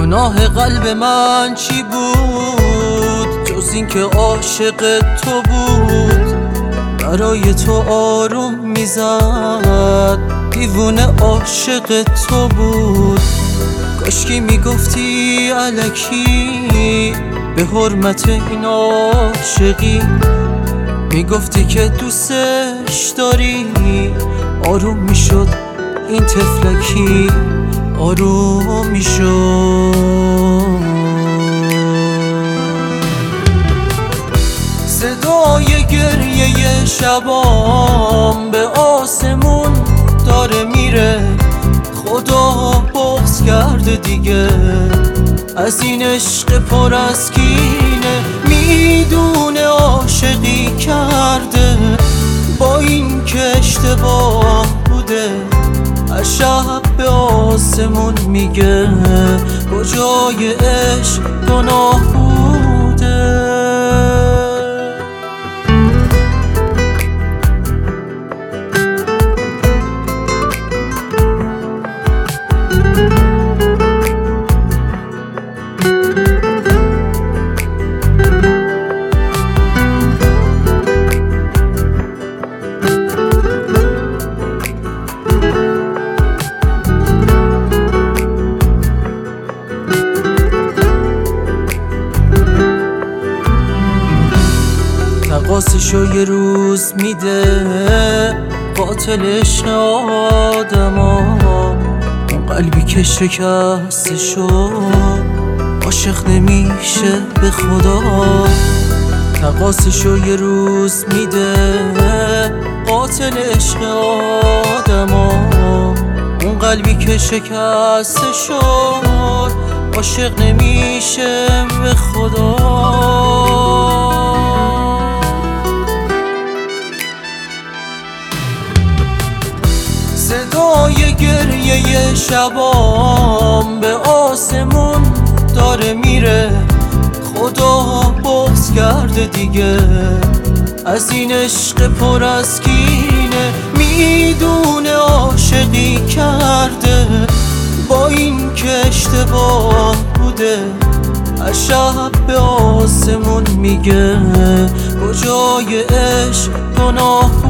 گناه قلب من چی بود جز این که عاشق تو بود؟ برای تو آروم میزد دیوونه عاشق تو بود. کاشکی میگفتی الکی به حرمت این عاشقی، میگفتی که دوستش داری، آروم میشد این تفلکی، آروم میشد. صدای گریه شبام به آسمون داره میره، خدا بغض کرده دیگه از این عشق پر از کینه. میدونه عاشقی کرده با این که اشتباه بوده، از شب به آسمون میگه کجای عشق گناه بوده. تقاصشو یه روز میده قاتل عشق آدما، اون قلبی که شکستشو عاشق نمیشه به خدا. تقاصشو یه روز میده قاتل عشق آدما، اون قلبی که شکستشو عاشق نمیشه به خدا. صدای گریه شبام به آسمون داره میره، خدا بغض کرده دیگه از این عشق پر از کینه. میدونه عاشقی کرده با این که اشتباه بوده، از شب به آسمون میگه کجای عشق گناه